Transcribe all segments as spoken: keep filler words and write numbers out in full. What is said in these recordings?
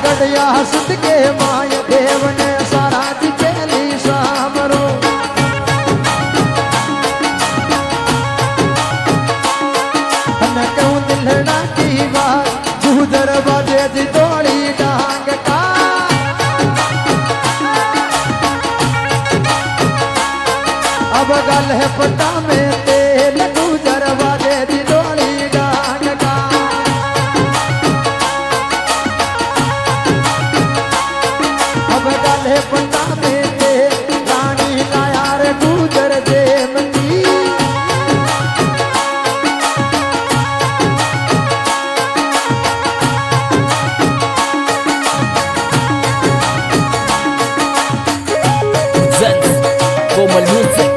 गड़िया सुत के माय देव ने सारा दिखेली सामरो तने क्यों दिलड़ा की बात तू दरवाजे दी तोड़ी डांग का अब गल है पता में तेल तू दरवाजे दी तोड़ी डांग का अब गल है पता में तेल रानी लाया रे गुजर दे मती Como el music.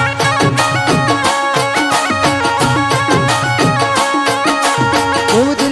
Who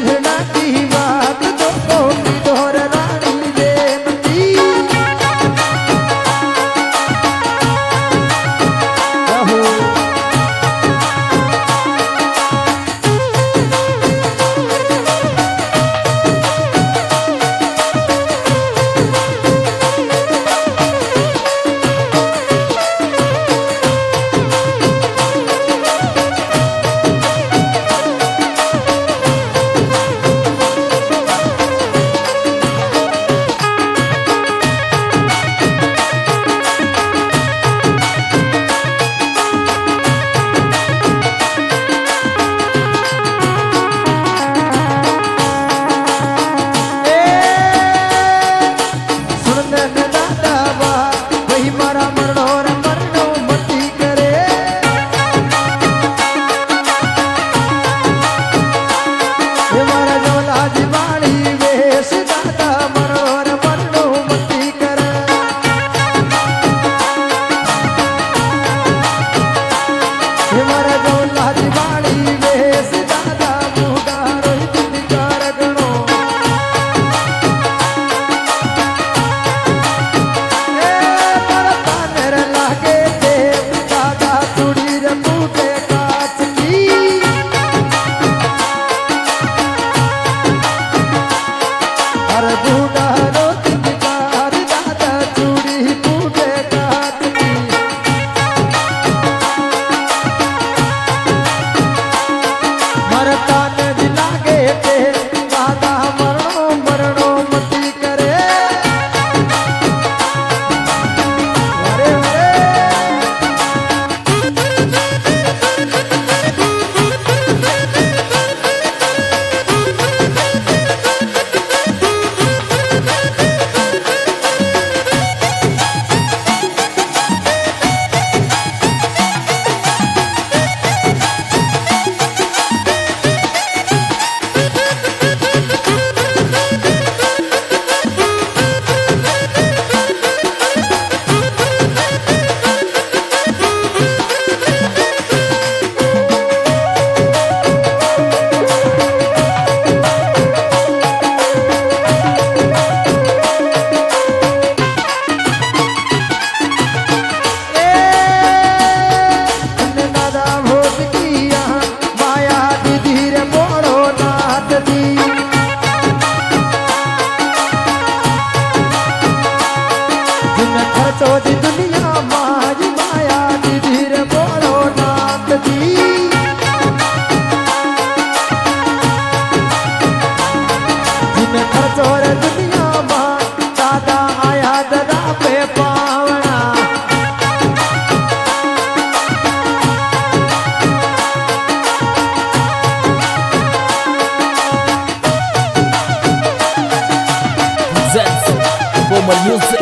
Komal music.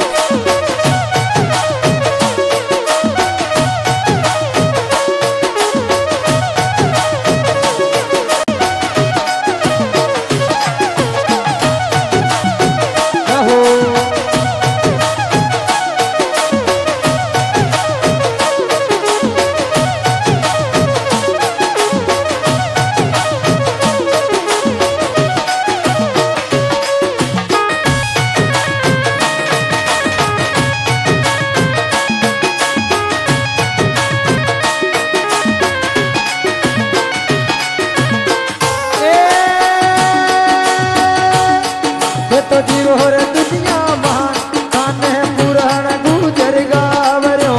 तो जीव हो रे दुनिया महान काने पुराण गुजर गावरो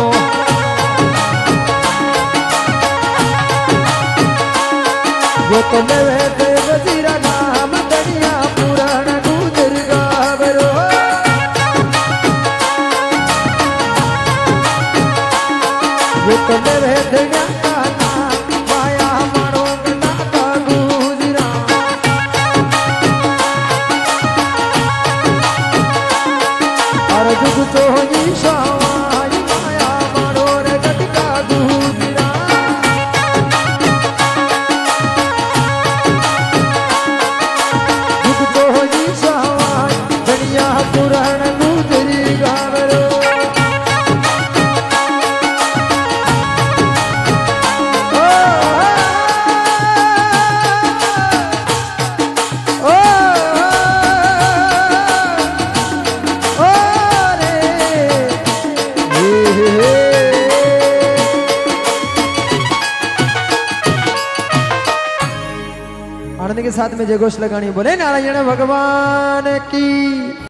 वो तो लेवे ते वजीरा नाम दुनिया पुराण गुजर गावरो वो तो लेवे ते माया मानो नाता गुजरा जुग तो ईशावाई माया मारो रे गटका गुजरा जुग तो ईशावाई दुनिया पुराण गुजरी गावरो आनंद के साथ में जय घोष लगानी बोले नारायण भगवान की।